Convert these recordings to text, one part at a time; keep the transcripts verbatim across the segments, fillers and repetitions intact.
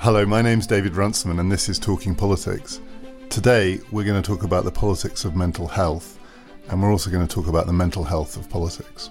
Hello, my name's David Runciman and this is Talking Politics. Today we're going to talk about the politics of mental health, and we're also going to talk about the mental health of politics.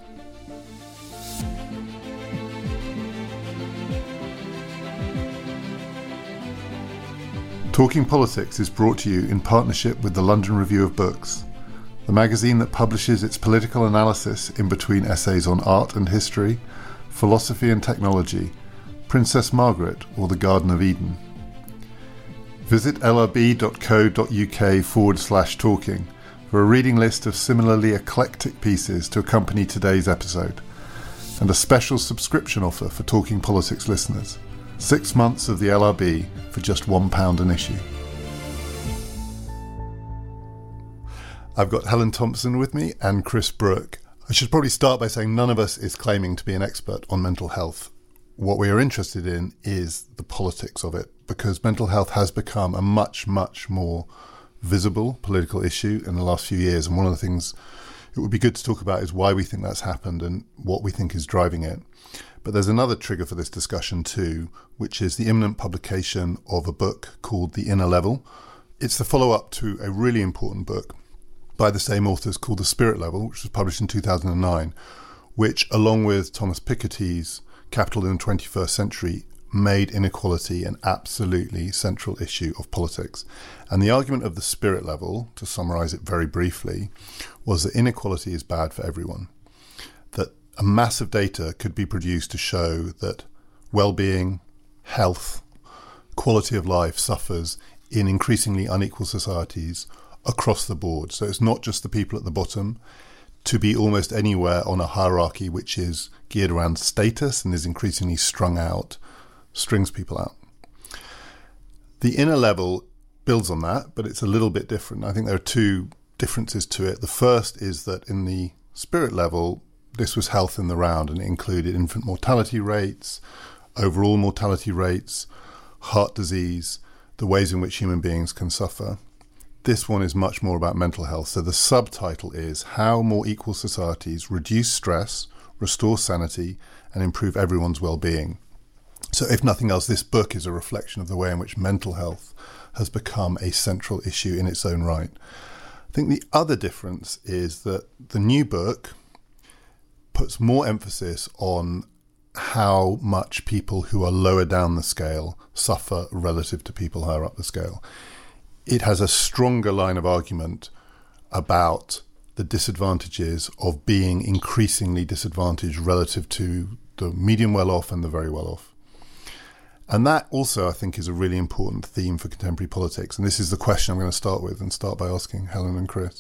Talking Politics is brought to you in partnership with the London Review of Books, the magazine that publishes its political analysis in between essays on art and history, philosophy and technology, Princess Margaret or the Garden of Eden. Visit lrb.co.uk forward slash talking for a reading list of similarly eclectic pieces to accompany today's episode, and a special subscription offer for Talking Politics listeners. Six months of the L R B for just one pound an issue. I've got Helen Thompson with me and Chris Brooke. I should probably start by saying none of us is claiming to be an expert on mental health. What we are interested in is the politics of it, because mental health has become a much, much more visible political issue in the last few years. And one of the things it would be good to talk about is why we think that's happened and what we think is driving it. But there's another trigger for this discussion too, which is the imminent publication of a book called The Inner Level. It's the follow-up to a really important book by the same authors called The Spirit Level, which was published in two thousand nine, which, along with Thomas Piketty's Capital in the twenty-first century, made inequality an absolutely central issue of politics. And the argument of The Spirit Level, to summarise it very briefly, was that inequality is bad for everyone. That a mass of data could be produced to show that well-being, health, quality of life suffers in increasingly unequal societies across the board. So it's not just the people at the bottom. To be almost anywhere on a hierarchy which is geared around status and is increasingly strung out, strings people out. The Inner Level builds on that, but it's a little bit different. I think there are two differences to it. The first is that in the Spirit Level, this was health in the round, and it included infant mortality rates, overall mortality rates, heart disease, the ways in which human beings can suffer. This one is much more about mental health. So the subtitle is How More Equal Societies Reduce Stress, Restore Sanity, and Improve Everyone's Well-Being. So if nothing else, this book is a reflection of the way in which mental health has become a central issue in its own right. I think the other difference is that the new book puts more emphasis on how much people who are lower down the scale suffer relative to people higher up the scale. It has a stronger line of argument about the disadvantages of being increasingly disadvantaged relative to the medium well-off and the very well-off. And that also, I think, is a really important theme for contemporary politics. And this is the question I'm going to start with and start by asking Helen and Chris.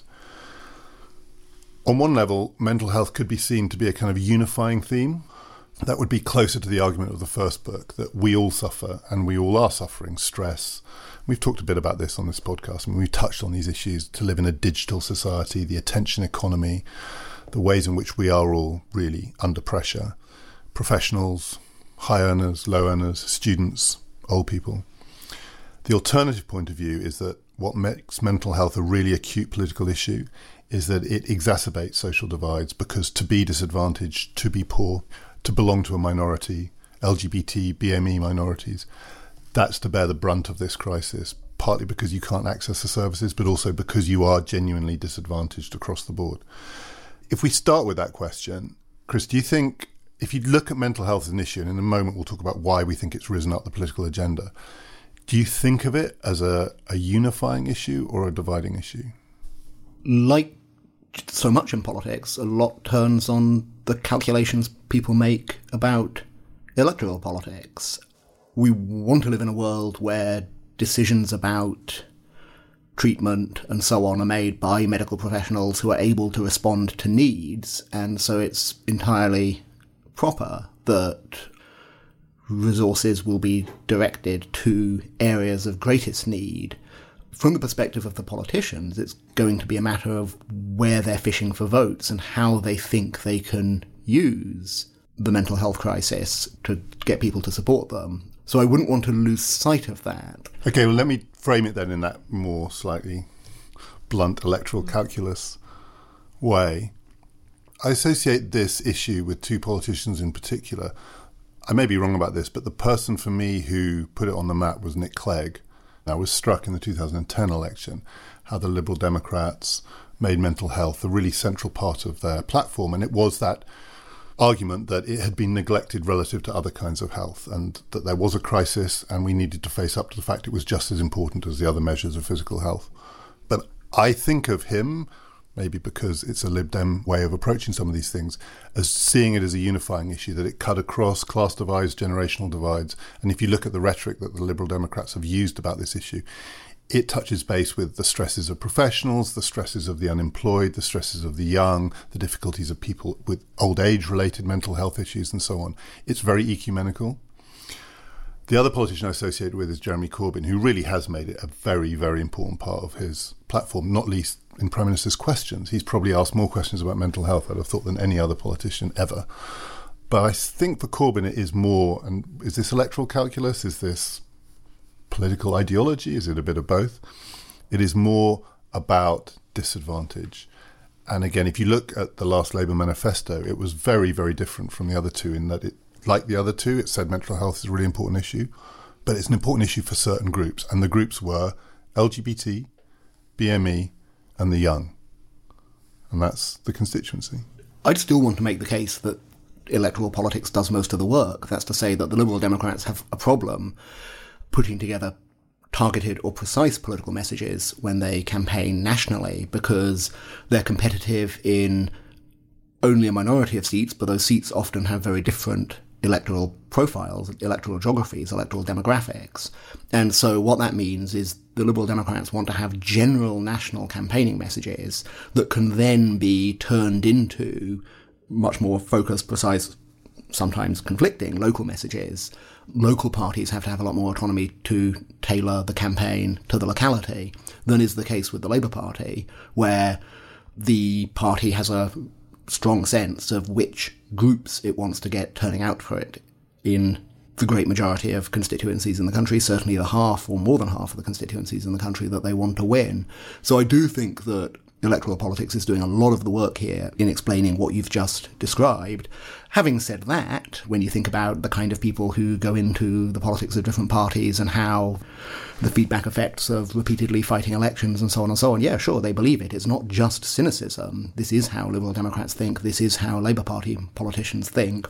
On one level, mental health could be seen to be a kind of unifying theme. That would be closer to the argument of the first book, that we all suffer and we all are suffering stress. We've talked a bit about this on this podcast, and we've touched on these issues to live in a digital society, the attention economy, the ways in which we are all really under pressure. Professionals, high earners, low earners, students, old people. The alternative point of view is that what makes mental health a really acute political issue is that it exacerbates social divides, because to be disadvantaged, to be poor, to belong to a minority, L G B T, B M E minorities, that's to bear the brunt of this crisis, partly because you can't access the services, but also because you are genuinely disadvantaged across the board. If we start with that question, Chris, do you think, if you look at mental health as an issue, and in a moment we'll talk about why we think it's risen up the political agenda, do you think of it as a, a unifying issue or a dividing issue? Like so much in politics, a lot turns on the calculations people make about electoral politics. We want to live in a world where decisions about treatment and so on are made by medical professionals who are able to respond to needs, and so it's entirely proper that resources will be directed to areas of greatest need. From the perspective of the politicians, it's going to be a matter of where they're fishing for votes and how they think they can use the mental health crisis to get people to support them. So I wouldn't want to lose sight of that. Okay, well, let me frame it then in that more slightly blunt electoral calculus way. I associate this issue with two politicians in particular. I may be wrong about this, but the person for me who put it on the map was Nick Clegg. I was struck in the two thousand ten election how the Liberal Democrats made mental health a really central part of their platform. And it was that argument that it had been neglected relative to other kinds of health, and that there was a crisis and we needed to face up to the fact it was just as important as the other measures of physical health. But I think of him, maybe because it's a Lib Dem way of approaching some of these things, as seeing it as a unifying issue, that it cut across class divides, generational divides. And if you look at the rhetoric that the Liberal Democrats have used about this issue, it touches base with the stresses of professionals, the stresses of the unemployed, the stresses of the young, the difficulties of people with old age-related mental health issues and so on. It's very ecumenical. The other politician I associate with is Jeremy Corbyn, who really has made it a very, very important part of his platform, not least in Prime Minister's questions. He's probably asked more questions about mental health, I'd have thought, than any other politician ever. But I think for Corbyn it is more, and is this electoral calculus? Is this political ideology? Is it a bit of both? It is more about disadvantage. And again, if you look at the last Labour manifesto, it was very, very different from the other two in that it, like the other two, it said mental health is a really important issue, but it's an important issue for certain groups. And the groups were L G B T, B M E, and the young. And that's the constituency. I'd still want to make the case that electoral politics does most of the work. That's to say that the Liberal Democrats have a problem putting together targeted or precise political messages when they campaign nationally, because they're competitive in only a minority of seats, but those seats often have very different electoral profiles, electoral geographies, electoral demographics. And so what that means is the Liberal Democrats want to have general national campaigning messages that can then be turned into much more focused, precise, sometimes conflicting local messages. Local parties have to have a lot more autonomy to tailor the campaign to the locality than is the case with the Labour Party, where the party has a strong sense of which groups it wants to get turning out for it in the great majority of constituencies in the country, certainly the half or more than half of the constituencies in the country that they want to win. So I do think that electoral politics is doing a lot of the work here in explaining what you've just described. Having said that, when you think about the kind of people who go into the politics of different parties and how the feedback effects of repeatedly fighting elections and so on and so on, yeah, sure, they believe it. It's not just cynicism. This is how Liberal Democrats think. This is how Labour Party politicians think.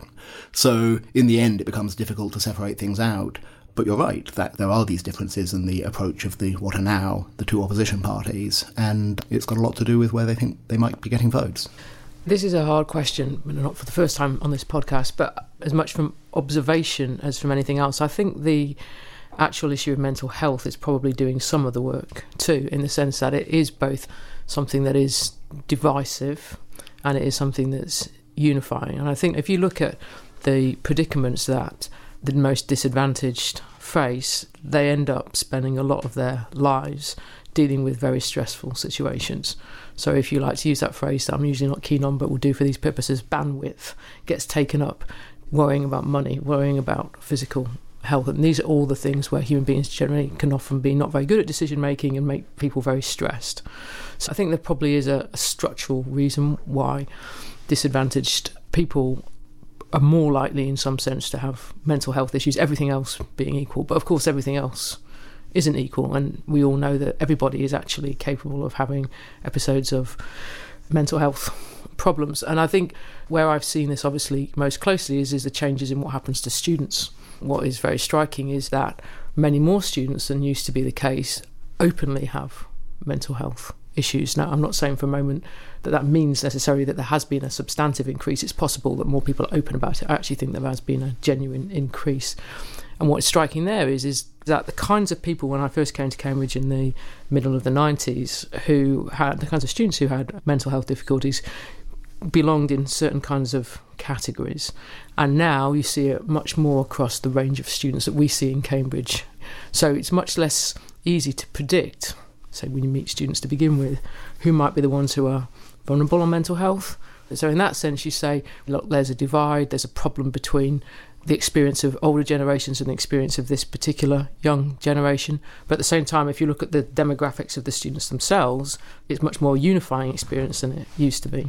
So in the end, it becomes difficult to separate things out. But you're right that there are these differences in the approach of the what are now the two opposition parties, and it's got a lot to do with where they think they might be getting votes. This is a hard question, not for the first time on this podcast, but as much from observation as from anything else. I think the actual issue of mental health is probably doing some of the work too, in the sense that it is both something that is divisive and it is something that's unifying. And I think if you look at the predicaments that the most disadvantaged face, they end up spending a lot of their lives dealing with very stressful situations. So if you like to use that phrase that I'm usually not keen on but will do for these purposes, bandwidth gets taken up worrying about money, worrying about physical health. And these are all the things where human beings generally can often be not very good at decision making and make people very stressed. So I think there probably is a, a structural reason why disadvantaged people are more likely in some sense to have mental health issues, everything else being equal. But of course everything else isn't equal, and we all know that everybody is actually capable of having episodes of mental health problems. And I think where I've seen this obviously most closely is, is the changes in what happens to students. What is very striking is that many more students than used to be the case openly have mental health issues. Now, I'm not saying for a moment that that means necessarily that there has been a substantive increase. It's possible that more people are open about it. I actually think there has been a genuine increase. And what's striking there is, is that the kinds of people, when I first came to Cambridge in the middle of the nineties, who had, the kinds of students who had mental health difficulties belonged in certain kinds of categories. And now you see it much more across the range of students that we see in Cambridge. So it's much less easy to predict, say when you meet students to begin with, who might be the ones who are vulnerable on mental health. So in that sense you say, look, there's a divide, there's a problem between the experience of older generations and the experience of this particular young generation. But at the same time, if you look at the demographics of the students themselves, it's much more unifying experience than it used to be.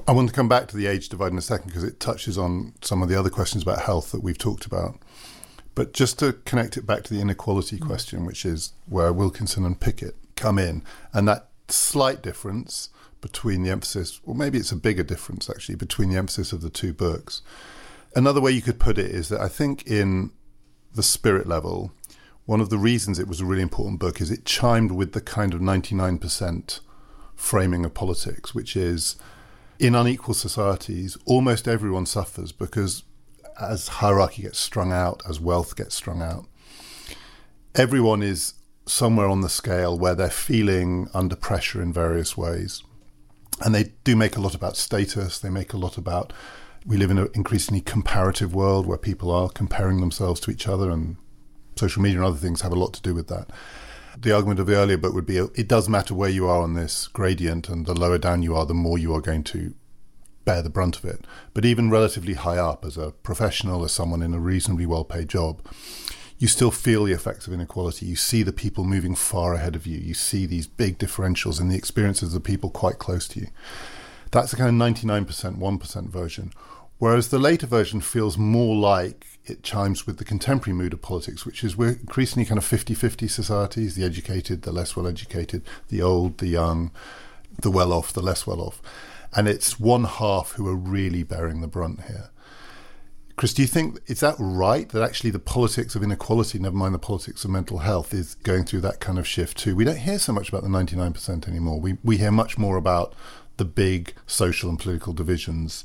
I want to come back to the age divide in a second because it touches on some of the other questions about health that we've talked about. But just to connect it back to the inequality question, which is where Wilkinson and Pickett come in, and that slight difference between the emphasis, or maybe it's a bigger difference actually, between the emphasis of the two books. Another way you could put it is that I think in the spirit level, one of the reasons it was a really important book is it chimed with the kind of ninety-nine percent framing of politics, which is in unequal societies, almost everyone suffers because as hierarchy gets strung out, as wealth gets strung out, everyone is somewhere on the scale where they're feeling under pressure in various ways. And they do make a lot about status. They make a lot about, we live in an increasingly comparative world where people are comparing themselves to each other, and social media and other things have a lot to do with that. The argument of the earlier book would be, it does matter where you are on this gradient, and the lower down you are, the more you are going to bear the brunt of it. But even relatively high up, as a professional, as someone in a reasonably well-paid job, you still feel the effects of inequality. You see the people moving far ahead of you. You see these big differentials in the experiences of people quite close to you. That's a kind of ninety-nine percent, one percent version. Whereas the later version feels more like it chimes with the contemporary mood of politics, which is we're increasingly kind of fifty-fifty societies, the educated, the less well-educated, the old, the young, the well-off, the less well-off. And it's one half who are really bearing the brunt here. Chris, do you think, is that right, that actually the politics of inequality, never mind the politics of mental health, is going through that kind of shift too? We don't hear so much about the ninety-nine percent anymore. We we hear much more about the big social and political divisions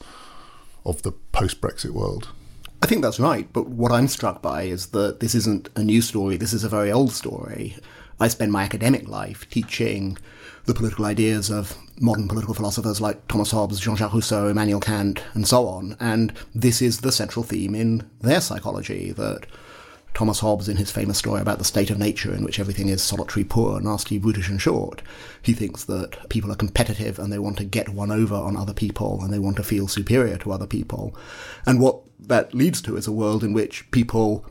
of the post-Brexit world. I think that's right, but what I'm struck by is that this isn't a new story, this is a very old story. I spend my academic life teaching the political ideas of modern political philosophers like Thomas Hobbes, Jean-Jacques Rousseau, Immanuel Kant, and so on, and this is the central theme in their psychology, that Thomas Hobbes, in his famous story about the state of nature in which everything is solitary, poor, nasty, brutish and short, he thinks that people are competitive and they want to get one over on other people and they want to feel superior to other people. And what that leads to is a world in which people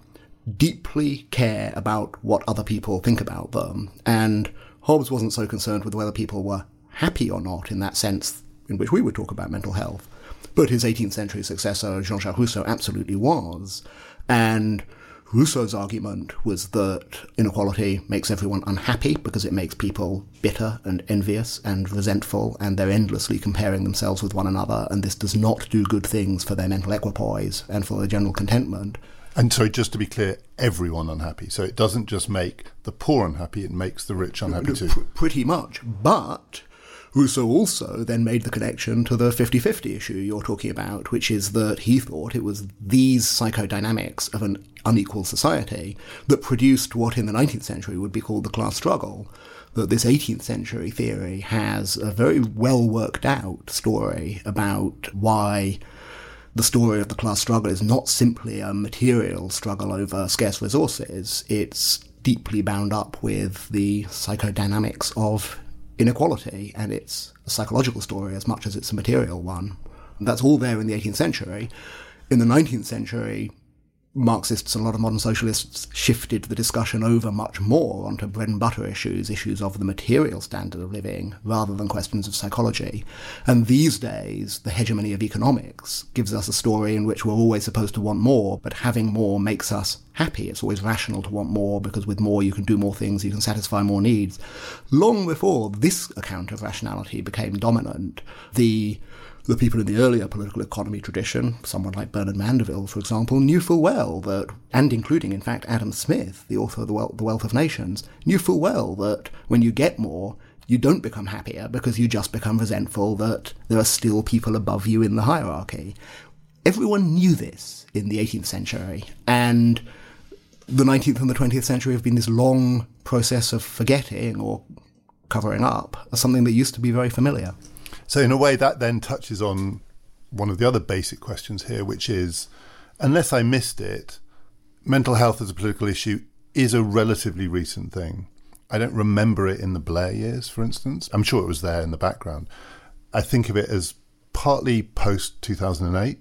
deeply care about what other people think about them. And Hobbes wasn't so concerned with whether people were happy or not in that sense in which we would talk about mental health. But his eighteenth century successor, Jean-Jacques Rousseau, absolutely was. And Rousseau's argument was that inequality makes everyone unhappy because it makes people bitter and envious and resentful, and they're endlessly comparing themselves with one another, and this does not do good things for their mental equipoise and for their general contentment. And so, just to be clear, everyone unhappy. So it doesn't just make the poor unhappy, it makes the rich unhappy too. P- pretty much. But Rousseau also then made the connection to the fifty-fifty issue you're talking about, which is that he thought it was these psychodynamics of an unequal society that produced what in the nineteenth century would be called the class struggle. That this eighteenth century theory has a very well worked out story about why the story of the class struggle is not simply a material struggle over scarce resources. It's deeply bound up with the psychodynamics of inequality, and it's a psychological story as much as it's a material one. That's all there in the eighteenth century. In the nineteenth century, Marxists and a lot of modern socialists shifted the discussion over much more onto bread and butter issues, issues of the material standard of living, rather than questions of psychology. And these days, the hegemony of economics gives us a story in which we're always supposed to want more, but having more makes us happy. It's always rational to want more, because with more you can do more things, you can satisfy more needs. Long before this account of rationality became dominant, the The people in the earlier political economy tradition, someone like Bernard Mandeville, for example, knew full well that, and including, in fact, Adam Smith, the author of The Wealth, the Wealth of Nations, knew full well that when you get more, you don't become happier because you just become resentful that there are still people above you in the hierarchy. Everyone knew this in the eighteenth century, and the nineteenth and the twentieth century have been this long process of forgetting or covering up as something that used to be very familiar. So in a way, that then touches on one of the other basic questions here, which is, unless I missed it, mental health as a political issue is a relatively recent thing. I don't remember it in the Blair years, for instance. I'm sure it was there in the background. I think of it as partly post two thousand eight.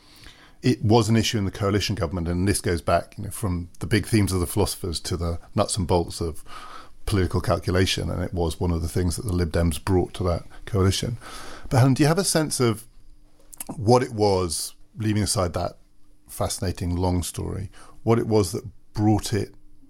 It was an issue in the coalition government, and this goes back, you know, from the big themes of the philosophers to the nuts and bolts of political calculation, and it was one of the things that the Lib Dems brought to that coalition. But Helen, do you have a sense of what it was, leaving aside that fascinating long story, what it was that brought it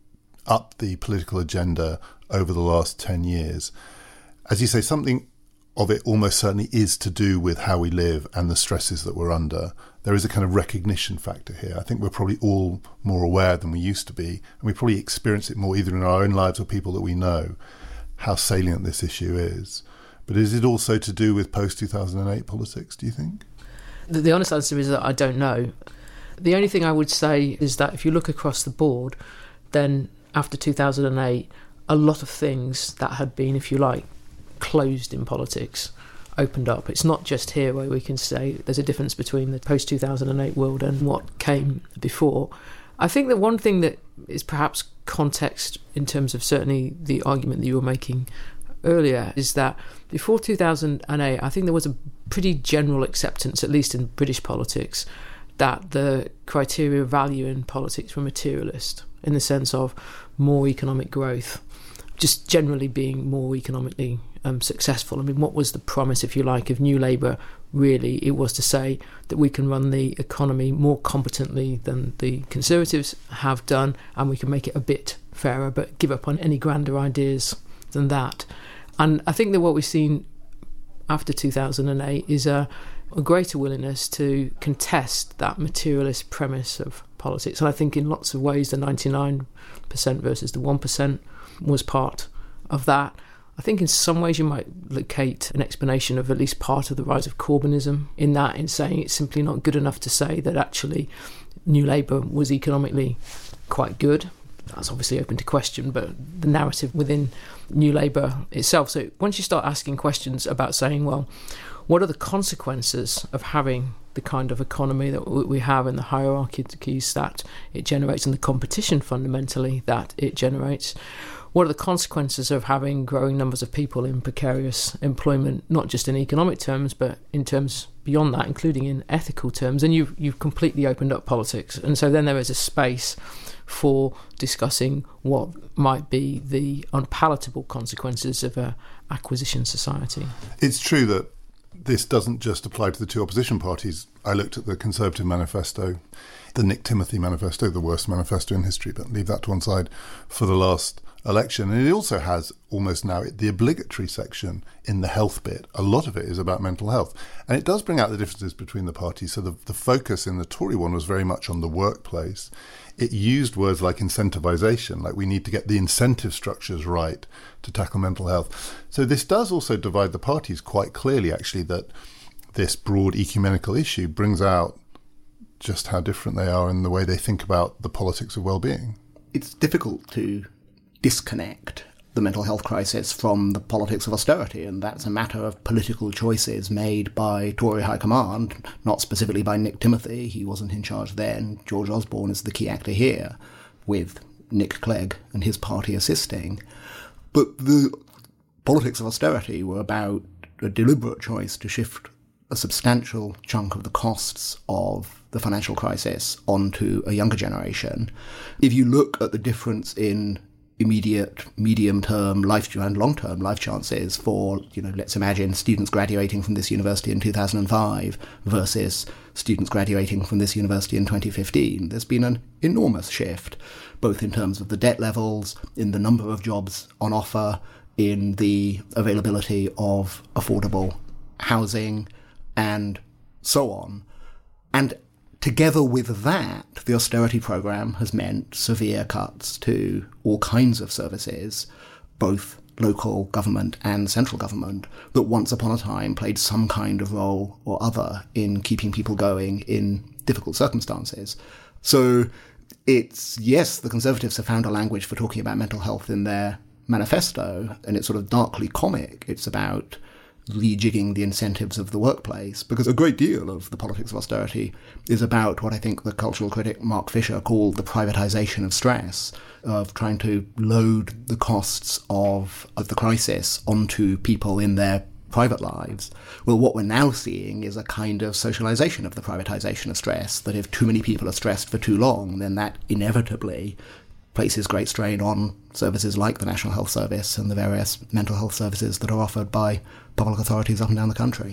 up the political agenda over the last ten years. As you say, something of it almost certainly is to do with how we live and the stresses that we're under. There is a kind of recognition factor here. I think we're probably all more aware than we used to be, and we probably experience it more either in our own lives or people that we know, how salient this issue is. But is it also to do with post two thousand eight politics, do you think? The, the honest answer is that I don't know. The only thing I would say is that if you look across the board, then after two thousand eight, a lot of things that had been, if you like, closed in politics opened up. It's not just here where we can say there's a difference between the post two thousand eight world and what came before. I think that one thing that is perhaps context in terms of certainly the argument that you were making earlier is that before two thousand eight, I think there was a pretty general acceptance, at least in British politics, that the criteria of value in politics were materialist, in the sense of more economic growth, just generally being more economically um, successful. I mean, what was the promise, if you like, of New Labour? Really, it was to say that we can run the economy more competently than the Conservatives have done, and we can make it a bit fairer, but give up on any grander ideas than that. And I think that what we've seen after two thousand eight is a, a greater willingness to contest that materialist premise of politics. And I think in lots of ways the ninety-nine percent versus the one percent was part of that. I think in some ways you might locate an explanation of at least part of the rise of Corbynism in that, in saying it's simply not good enough to say that actually New Labour was economically quite good. That's obviously open to question, but the narrative within New Labour itself. So once you start asking questions about saying, well, what are the consequences of having the kind of economy that we have and the hierarchies that it generates and the competition fundamentally that it generates? What are the consequences of having growing numbers of people in precarious employment, not just in economic terms, but in terms beyond that, including in ethical terms? And you've, you've completely opened up politics. And so then there is a space for discussing what might be the unpalatable consequences of a acquisition society. It's true that this doesn't just apply to the two opposition parties. I looked at the Conservative manifesto, the Nick Timothy manifesto, the worst manifesto in history, but leave that to one side for the last election. And it also has almost now the obligatory section in the health bit. A lot of it is about mental health. And it does bring out the differences between the parties. So the, the focus in the Tory one was very much on the workplace. It used words like incentivisation, like we need to get the incentive structures right to tackle mental health. So this does also divide the parties quite clearly, actually, that this broad ecumenical issue brings out just how different they are in the way they think about the politics of well-being. It's difficult to disconnect the mental health crisis from the politics of austerity, and that's a matter of political choices made by Tory High Command, not specifically by Nick Timothy. He wasn't in charge then. George Osborne is the key actor here, with Nick Clegg and his party assisting. But the politics of austerity were about a deliberate choice to shift a substantial chunk of the costs of the financial crisis onto a younger generation. If you look at the difference in immediate, medium-term, life and long-term life chances for, you know, let's imagine students graduating from this university in two thousand five versus students graduating from this university in twenty fifteen, there's been an enormous shift, both in terms of the debt levels, in the number of jobs on offer, in the availability of affordable housing, and so on. And together with that, the austerity programme has meant severe cuts to all kinds of services, both local government and central government, that once upon a time played some kind of role or other in keeping people going in difficult circumstances. So it's, yes, the Conservatives have found a language for talking about mental health in their manifesto, and it's sort of darkly comic. It's about rejigging the incentives of the workplace, because a great deal of the politics of austerity is about what I think the cultural critic Mark Fisher called the privatisation of stress, of trying to load the costs of, of the crisis onto people in their private lives. Well, what we're now seeing is a kind of socialisation of the privatisation of stress, that if too many people are stressed for too long, then that inevitably places great strain on services like the National Health Service and the various mental health services that are offered by public authorities up and down the country.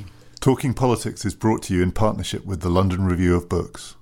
Talking Politics is brought to you in partnership with the London Review of Books.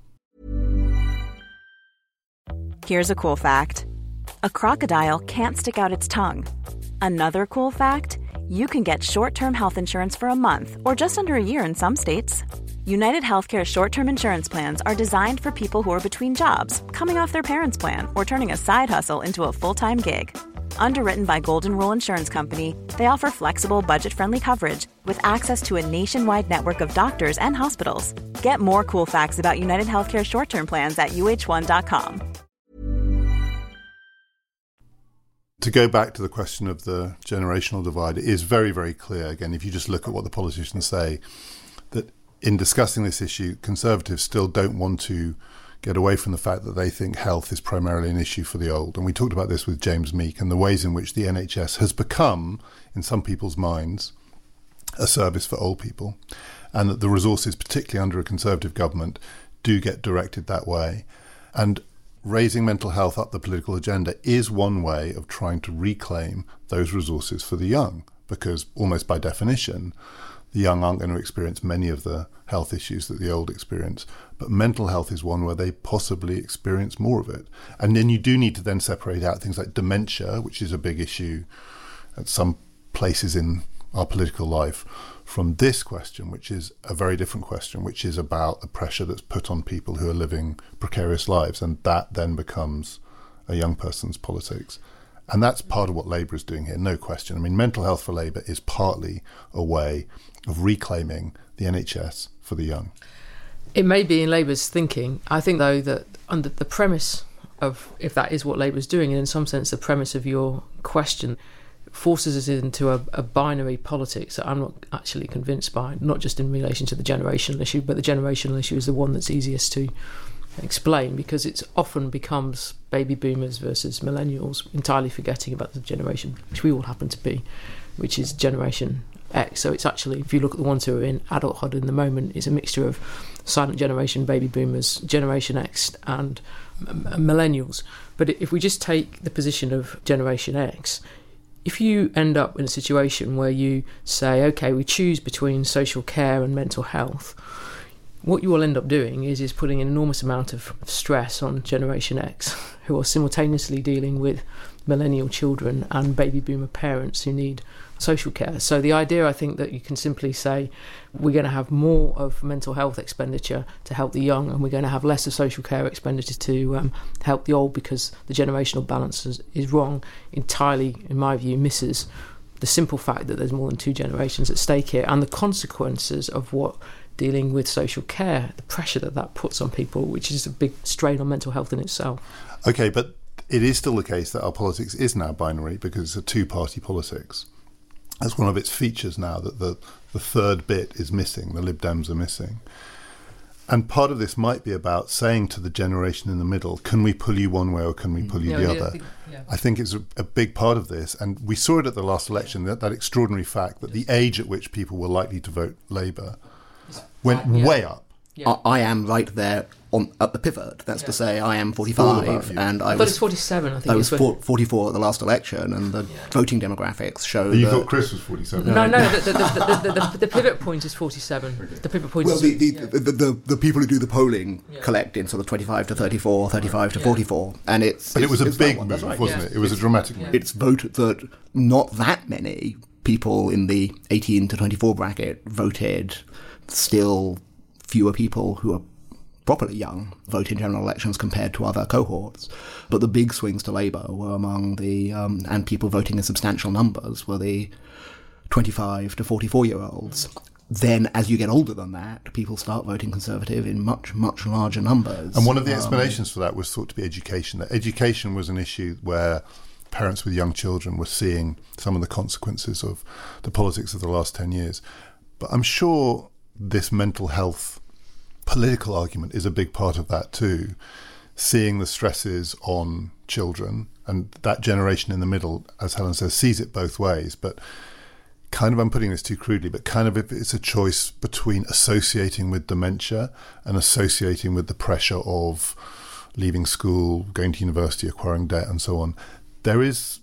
Here's a cool fact. A crocodile can't stick out its tongue. Another cool fact, you can get short-term health insurance for a month or just under a year in some states. United Healthcare short-term insurance plans are designed for people who are between jobs, coming off their parents' plan, or turning a side hustle into a full-time gig. Underwritten by Golden Rule Insurance Company, they offer flexible, budget-friendly coverage with access to a nationwide network of doctors and hospitals. Get more cool facts about United Healthcare short-term plans at U H one dot com. To go back to the question of the generational divide, it is very, very clear, again, if you just look at what the politicians say, that in discussing this issue, Conservatives still don't want to get away from the fact that they think health is primarily an issue for the old. And we talked about this with James Meek and the ways in which the N H S has become, in some people's minds, a service for old people, and that the resources, particularly under a Conservative government, do get directed that way. And raising mental health up the political agenda is one way of trying to reclaim those resources for the young, because almost by definition, the young aren't going to experience many of the health issues that the old experience. But mental health is one where they possibly experience more of it. And then you do need to then separate out things like dementia, which is a big issue at some places in our political life, from this question, which is a very different question, which is about the pressure that's put on people who are living precarious lives. And that then becomes a young person's politics. And that's part of what Labour is doing here, no question. I mean, mental health for Labour is partly a way of reclaiming the N H S for the young. It may be in Labour's thinking. I think, though, that under the premise of, if that is what Labour's doing, and in some sense the premise of your question forces us into a, a binary politics that I'm not actually convinced by, not just in relation to the generational issue, but the generational issue is the one that's easiest to explain, because it often becomes baby boomers versus millennials, entirely forgetting about the generation which we all happen to be, which is Generation X. So it's actually, if you look at the ones who are in adulthood in the moment, it's a mixture of silent generation, baby boomers, Generation X and m- millennials. But if we just take the position of Generation X, if you end up in a situation where you say, okay, we choose between social care and mental health, what you will end up doing is is putting an enormous amount of stress on Generation X, who are simultaneously dealing with millennial children and baby boomer parents who need social care. So the idea, I think, that you can simply say we're going to have more of mental health expenditure to help the young, and we're going to have less of social care expenditure to um, help the old, because the generational balance is, is wrong, entirely, in my view, misses the simple fact that there's more than two generations at stake here, and the consequences of what dealing with social care, the pressure that that puts on people, which is a big strain on mental health in itself. Okay, but it is still the case that our politics is now binary, because it's a two-party politics. That's one of its features now, that the, the third bit is missing, the Lib Dems are missing. And part of this might be about saying to the generation in the middle, can we pull you one way or can we pull you yeah, the yeah, other? yeah, yeah. I think it's a, a big part of this. And we saw it at the last election, that, that extraordinary fact that the age at which people were likely to vote Labour went yeah. way up. Yeah. I, I am right there on at the pivot. That's Yeah. to say, I am All forty-five, about you. and I I thought was it's forty-seven, I think. I was it's for, forty-four at the last election, and the Yeah. voting demographics show You that. thought Chris was forty-seven? No, no, the, the, the, the, the, the pivot point is forty-seven. The pivot point Well, is... the the, yeah. the, the the people who do the polling Yeah. collect in sort of twenty-five to thirty-four, thirty-five to Yeah. forty-four, and it's But it it's- was a it's that big one, move, that's right. wasn't Yeah. it? It was a dramatic Yeah. move. It's voted that not that many people in the eighteen to twenty-four bracket voted. Still, fewer people who are properly young vote in general elections compared to other cohorts. But the big swings to Labour were among the, um, and people voting in substantial numbers, were the twenty-five to forty-four-year-olds. Then, as you get older than that, people start voting Conservative in much, much larger numbers. And one of the Um, explanations for that was thought to be education. That education was an issue where parents with young children were seeing some of the consequences of the politics of the last ten years. But I'm sure this mental health political argument is a big part of that too, seeing the stresses on children, and that generation in the middle, as Helen says, sees it both ways. But kind of, I'm putting this too crudely, but kind of if it's a choice between associating with dementia and associating with the pressure of leaving school, going to university, acquiring debt and so on, there is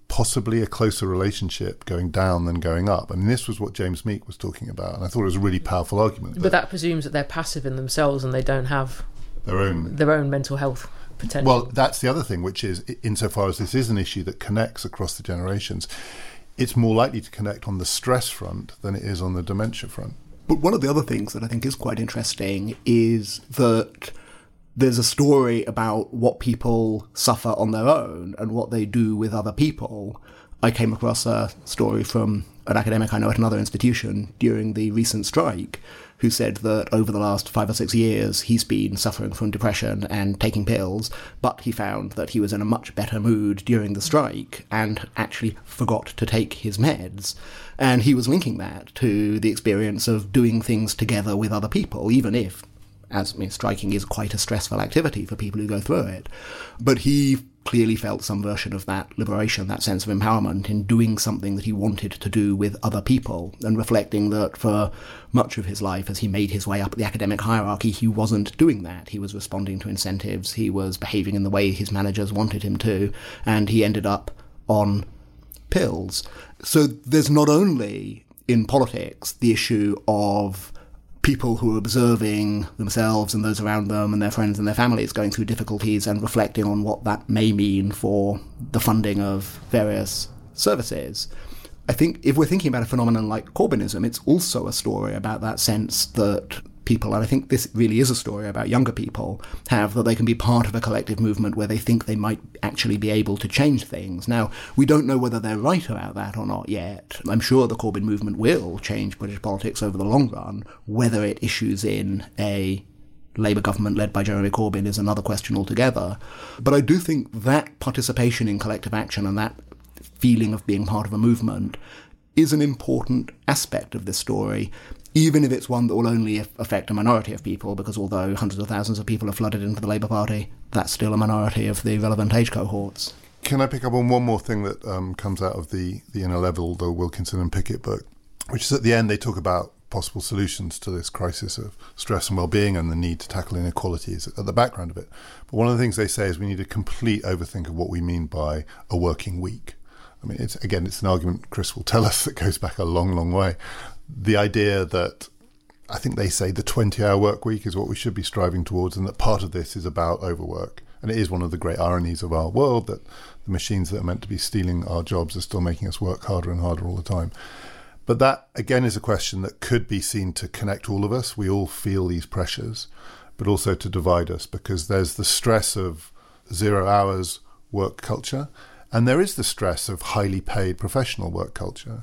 possibly a closer relationship going down than going up. I mean, this was what James Meek was talking about, and I thought it was a really powerful argument. But, but that presumes that they're passive in themselves and they don't have their own their own mental health potential. Well, that's the other thing, which is, insofar as this is an issue that connects across the generations, it's more likely to connect on the stress front than it is on the dementia front. But one of the other things that I think is quite interesting is that there's a story about what people suffer on their own and what they do with other people. I came across a story from an academic I know at another institution during the recent strike, who said that over the last five or six years he's been suffering from depression and taking pills, but he found that he was in a much better mood during the strike and actually forgot to take his meds. And he was linking that to the experience of doing things together with other people, even if, as I mean, striking is quite a stressful activity for people who go through it. But he clearly felt some version of that liberation, that sense of empowerment in doing something that he wanted to do with other people, and reflecting that for much of his life, as he made his way up the academic hierarchy, he wasn't doing that. He was responding to incentives, he was behaving in the way his managers wanted him to, and he ended up on pills. So there's not only in politics the issue of people who are observing themselves and those around them and their friends and their families going through difficulties and reflecting on what that may mean for the funding of various services. I think if we're thinking about a phenomenon like Corbynism, it's also a story about that sense that people, and I think this really is a story about younger people, have, that they can be part of a collective movement where they think they might actually be able to change things. Now, we don't know whether they're right about that or not yet. I'm sure the Corbyn movement will change British politics over the long run. Whether it issues in a Labour government led by Jeremy Corbyn is another question altogether. But I do think that participation in collective action and that feeling of being part of a movement is an important aspect of this story, even if it's one that will only affect a minority of people, because although hundreds of thousands of people have flooded into the Labour Party, that's still a minority of the relevant age cohorts. Can I pick up on one more thing that um, comes out of the, the Inner Level, the Wilkinson and Pickett book, which is at the end they talk about possible solutions to this crisis of stress and well-being and the need to tackle inequalities at the background of it. But one of the things they say is we need a complete overthink of what we mean by a working week. I mean, it's again, it's an argument Chris will tell us that goes back a long, long way. The idea that, I think they say the twenty-hour work week is what we should be striving towards, and that part of this is about overwork. And it is one of the great ironies of our world that the machines that are meant to be stealing our jobs are still making us work harder and harder all the time. But that, again, is a question that could be seen to connect all of us. We all feel these pressures, but also to divide us, because there's the stress of zero hours work culture, and there is the stress of highly paid professional work culture.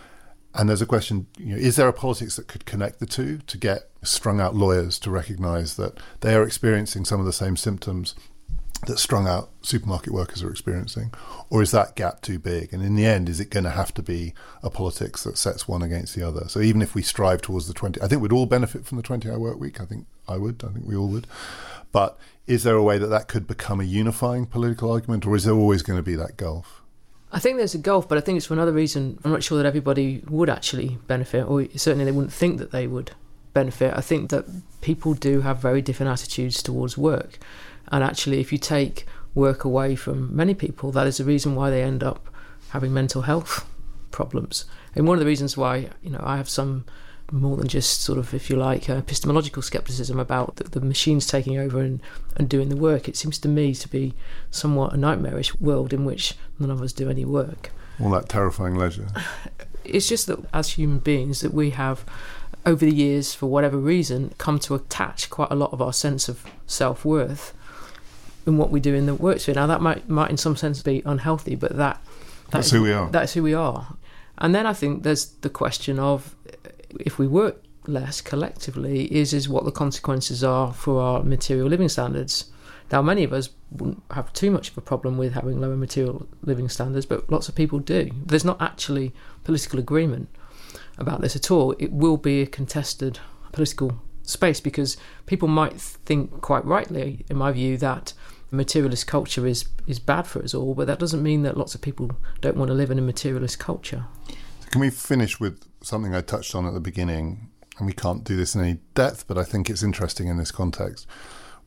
And there's a question, you know, is there a politics that could connect the two to get strung out lawyers to recognise that they are experiencing some of the same symptoms that strung out supermarket workers are experiencing? Or is that gap too big? And in the end, is it going to have to be a politics that sets one against the other? So even if we strive towards the twenty, I think we'd all benefit from the twenty-hour work week. I think I would. I think we all would. But is there a way that that could become a unifying political argument, or is there always going to be that gulf? I think there's a gulf, but I think it's for another reason. I'm not sure that everybody would actually benefit, or certainly they wouldn't think that they would benefit. I think that people do have very different attitudes towards work. And actually, if you take work away from many people, that is the reason why they end up having mental health problems. And one of the reasons why, you know, I have some more than just sort of, if you like, uh, epistemological scepticism about the, the machines taking over and, and doing the work. It seems to me to be somewhat a nightmarish world in which none of us do any work. All that terrifying leisure. It's just that as human beings that we have, over the years, for whatever reason, come to attach quite a lot of our sense of self-worth in what we do in the worksphere. Now, that might, might in some sense be unhealthy, but that, that that's is, who we are. That's who we are. And then I think there's the question of, if we work less collectively, is is what the consequences are for our material living standards. Now, many of us wouldn't have too much of a problem with having lower material living standards, but lots of people do. There's not actually political agreement about this at all. It will be a contested political space, because people might think, quite rightly, in my view, that materialist culture is, is bad for us all, but that doesn't mean that lots of people don't want to live in a materialist culture. Can we finish with something I touched on at the beginning? And we can't do this in any depth, but I think it's interesting in this context,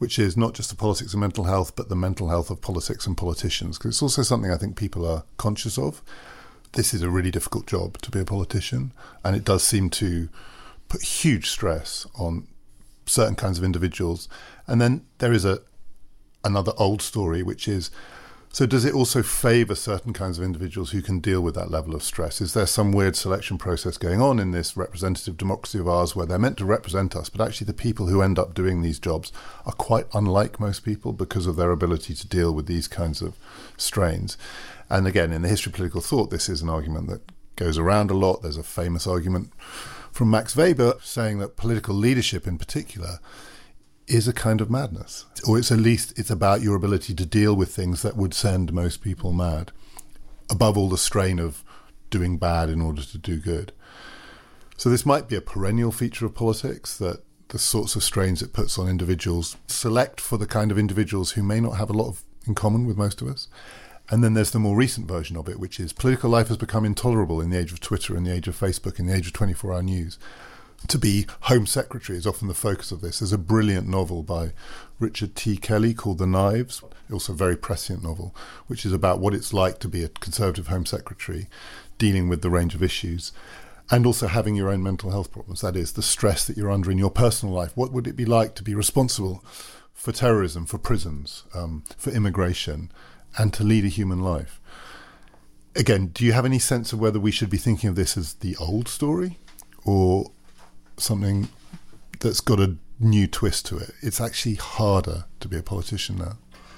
which is not just the politics of mental health, but the mental health of politics and politicians, because it's also something I think people are conscious of. This is a really difficult job to be a politician, and it does seem to put huge stress on certain kinds of individuals. And then there is a another old story, which is, so does it also favour certain kinds of individuals who can deal with that level of stress? Is there some weird selection process going on in this representative democracy of ours where they're meant to represent us, but actually the people who end up doing these jobs are quite unlike most people because of their ability to deal with these kinds of strains? And again, in the history of political thought, this is an argument that goes around a lot. There's a famous argument from Max Weber saying that political leadership in particular is a kind of madness, or it's at least it's about your ability to deal with things that would send most people mad, above all the strain of doing bad in order to do good. So this might be a perennial feature of politics, that the sorts of strains it puts on individuals select for the kind of individuals who may not have a lot of in common with most of us. And then there's the more recent version of it, which is political life has become intolerable in the age of Twitter, in the age of Facebook, in the age of twenty-four hour news. To be Home Secretary is often the focus of this. There's a brilliant novel by Richard T. Kelly called The Knives, also a very prescient novel, which is about what it's like to be a Conservative Home Secretary, dealing with the range of issues, and also having your own mental health problems. That is, the stress that you're under in your personal life. What would it be like to be responsible for terrorism, for prisons, um, for immigration, and to lead a human life? Again, do you have any sense of whether we should be thinking of this as the old story or something that's got a new twist to it? It's actually harder to be a politician now.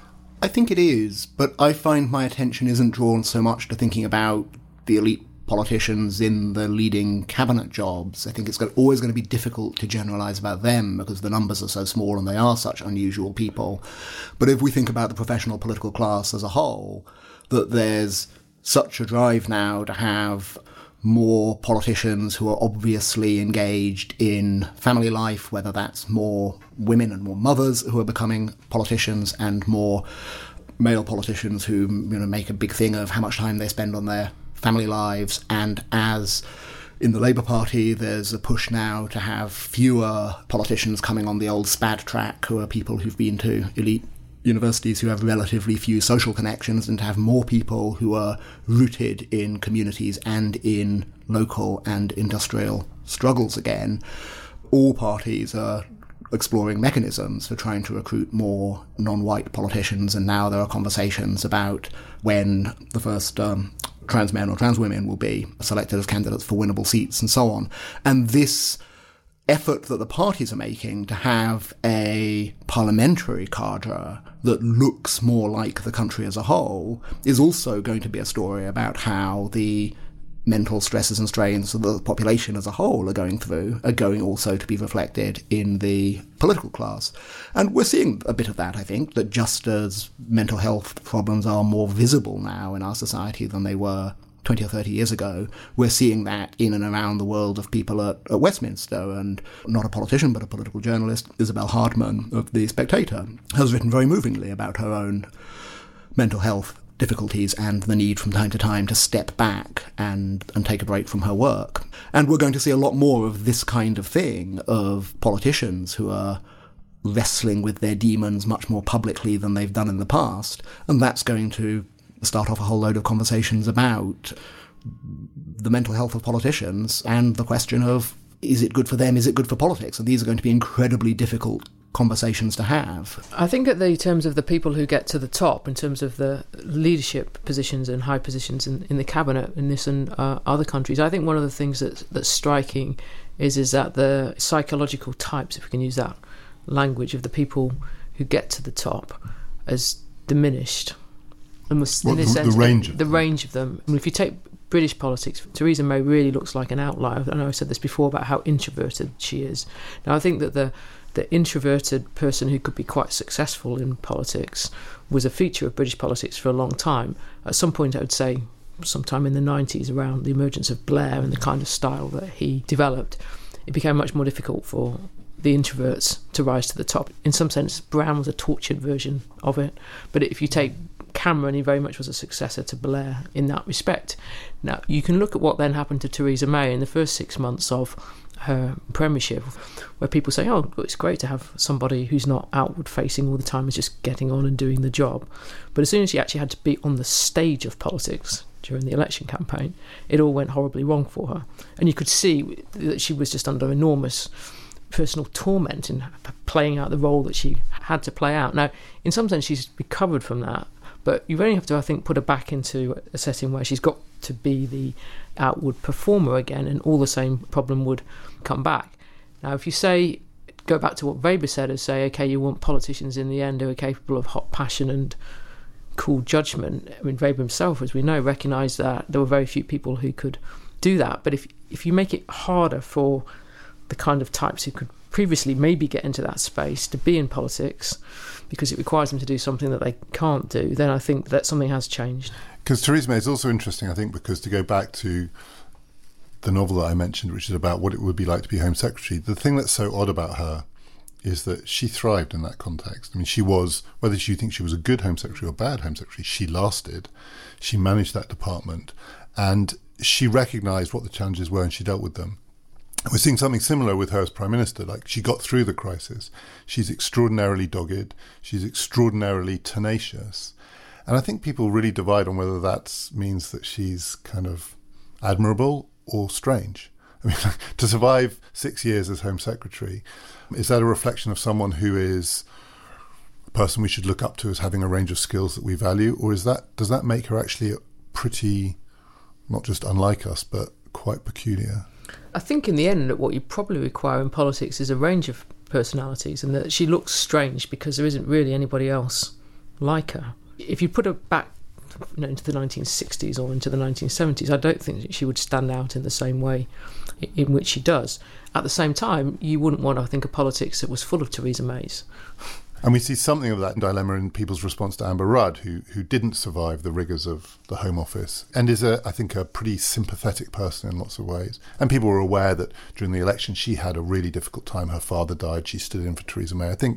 I think it is, but I find my attention isn't drawn so much to thinking about the elite politicians in the leading cabinet jobs. I think it's got, always going to be difficult to generalise about them because the numbers are so small and they are such unusual people. But if we think about the professional political class as a whole, that there's such a drive now to have more politicians who are obviously engaged in family life, whether that's more women and more mothers who are becoming politicians and more male politicians who, you know, make a big thing of how much time they spend on their family lives. And as in the Labour Party, there's a push now to have fewer politicians coming on the old SPAD track, who are people who've been to elite universities who have relatively few social connections, and to have more people who are rooted in communities and in local and industrial struggles again. All parties are exploring mechanisms for trying to recruit more non-white politicians, and now there are conversations about when the first um, trans men or trans women will be selected as candidates for winnable seats and so on. And this effort that the parties are making to have a parliamentary cadre that looks more like the country as a whole is also going to be a story about how the mental stresses and strains that the population as a whole are going through are going also to be reflected in the political class. And we're seeing a bit of that, I think, that just as mental health problems are more visible now in our society than they were twenty or thirty years ago, we're seeing that in and around the world of people at, at Westminster. And not a politician, but a political journalist, Isabel Hardman of The Spectator, has written very movingly about her own mental health difficulties and the need from time to time to step back and, and take a break from her work. And we're going to see a lot more of this kind of thing, of politicians who are wrestling with their demons much more publicly than they've done in the past. And that's going to start off a whole load of conversations about the mental health of politicians and the question of, is it good for them, is it good for politics? And these are going to be incredibly difficult conversations to have. I think at the terms of the people who get to the top, in terms of the leadership positions and high positions in, in the cabinet in this and uh, other countries, I think one of the things that's, that's striking is, is that the psychological types, if we can use that language, of the people who get to the top has diminished. And was, well, in this the, sense, the range the, of the them. range of them. I mean, if you take British politics, Theresa May really looks like an outlier. I know I said this before about how introverted she is. Now, I think that the the introverted person who could be quite successful in politics was a feature of British politics for a long time. At some point, I would say, sometime in the nineties, around the emergence of Blair and the kind of style that he developed, it became much more difficult for the introverts to rise to the top. In some sense, Brown was a tortured version of it. But if you take Cameron, he very much was a successor to Blair in that respect. Now, you can look at what then happened to Theresa May in the first six months of her premiership, where people say, oh, it's great to have somebody who's not outward facing all the time, is just getting on and doing the job. But as soon as she actually had to be on the stage of politics during the election campaign, it all went horribly wrong for her. And you could see that she was just under enormous personal torment in playing out the role that she had to play out. Now, in some sense, she's recovered from that, but you only have to, I think, put her back into a setting where she's got to be the outward performer again, and all the same problem would come back. Now, if you say, go back to what Weber said, and say, okay, you want politicians in the end who are capable of hot passion and cool judgment. I mean, Weber himself, as we know, recognised that there were very few people who could do that. But if if you make it harder for the kind of types who could previously maybe get into that space to be in politics, because it requires them to do something that they can't do, then I think that something has changed. Because Theresa May is also interesting, I think, because to go back to the novel that I mentioned, which is about what it would be like to be Home Secretary, the thing that's so odd about her is that she thrived in that context. I mean, she was, whether you think she was a good Home Secretary or a bad Home Secretary, she lasted. She managed that department, and she recognised what the challenges were and she dealt with them. We're seeing something similar with her as Prime Minister. Like, she got through the crisis. She's extraordinarily dogged. She's extraordinarily tenacious. And I think people really divide on whether that means that she's kind of admirable or strange. I mean, to survive six years as Home Secretary, is that a reflection of someone who is a person we should look up to as having a range of skills that we value? Or is that does that make her actually pretty, not just unlike us, but quite peculiar? I think in the end what you probably require in politics is a range of personalities, and that she looks strange because there isn't really anybody else like her. If you put her back, you know, into the nineteen sixties or into the nineteen seventies, I don't think that she would stand out in the same way in which she does. At the same time, you wouldn't want, I think, a politics that was full of Theresa Mays. And we see something of that dilemma in people's response to Amber Rudd, who who didn't survive the rigours of the Home Office and is, a, I think, a pretty sympathetic person in lots of ways. And people were aware that during the election she had a really difficult time. Her father died. She stood in for Theresa May. I think,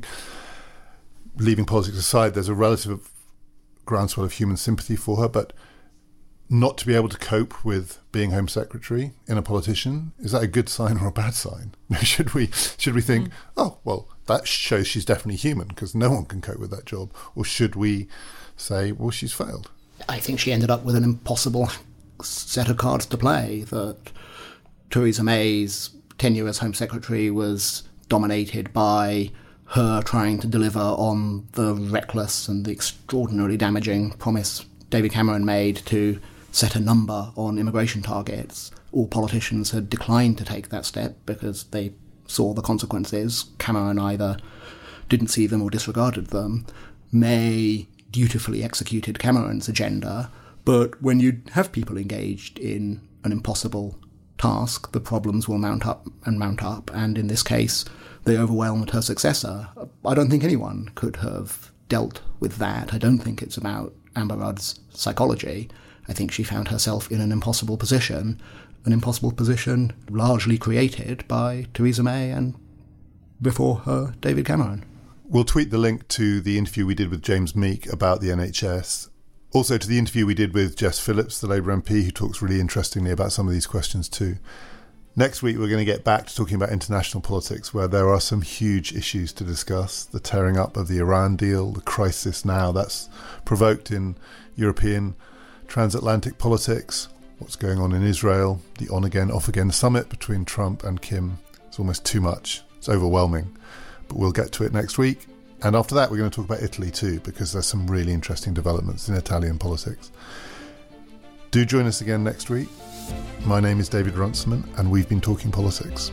leaving politics aside, there's a relative groundswell of human sympathy for her, but not to be able to cope with being Home Secretary in a politician, is that a good sign or a bad sign? should we should we think, mm. oh, well, that shows she's definitely human because no one can cope with that job? Or should we say, well, she's failed? I think she ended up with an impossible set of cards to play, that Theresa May's tenure as Home Secretary was dominated by her trying to deliver on the reckless and the extraordinarily damaging promise David Cameron made to set a number on immigration targets. All politicians had declined to take that step because they saw the consequences. Cameron either didn't see them or disregarded them. May dutifully executed Cameron's agenda, but when you have people engaged in an impossible task, the problems will mount up and mount up, and in this case, they overwhelmed her successor. I don't think anyone could have dealt with that. I don't think it's about Amber Rudd's psychology. I think she found herself in an impossible position, an impossible position largely created by Theresa May and, before her, David Cameron. We'll tweet the link to the interview we did with James Meek about the N H S. Also to the interview we did with Jess Phillips, the Labour M P, who talks really interestingly about some of these questions too. Next week, we're going to get back to talking about international politics, where there are some huge issues to discuss. The tearing up of the Iran deal, the crisis now that's provoked in European transatlantic politics, what's going on in Israel, the on-again, off-again summit between Trump and Kim. It's almost too much. It's overwhelming. But we'll get to it next week. And after that, we're going to talk about Italy too, because there's some really interesting developments in Italian politics. Do join us again next week. My name is David Runciman, and we've been talking politics.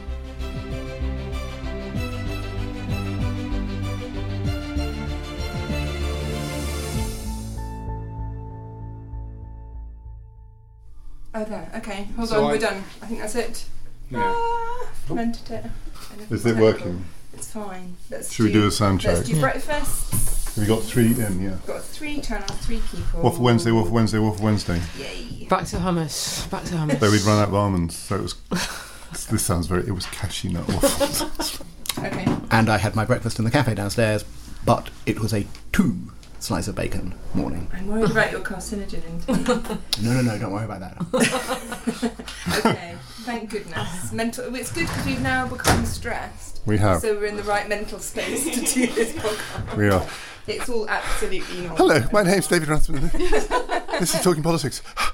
Oh, there. Okay, hold So on. I- We're done. I think that's it. Yeah. Ah, fermented it. Is it working? It's fine. Let's Should we do a sound check? Let's do Yeah. breakfast. We got three in, yeah. Got three channels, three people. Waffle Wednesday, Waffle Wednesday, Waffle Wednesday. Yay. Back to hummus. Back to hummus. Though we'd run out of almonds, so it was... This sounds very... It was cashew nut waffles. Okay. And I had my breakfast in the cafe downstairs, but it was a two slice of bacon morning. I'm worried about your carcinogen intake. No, no, no, don't worry about that. Okay, thank goodness. Mental. It's good because we've now become stressed. We have. So we're in the right mental space to do this podcast. We are. It's all absolutely not. Hello, my name's David Rathman. This is Talking Politics.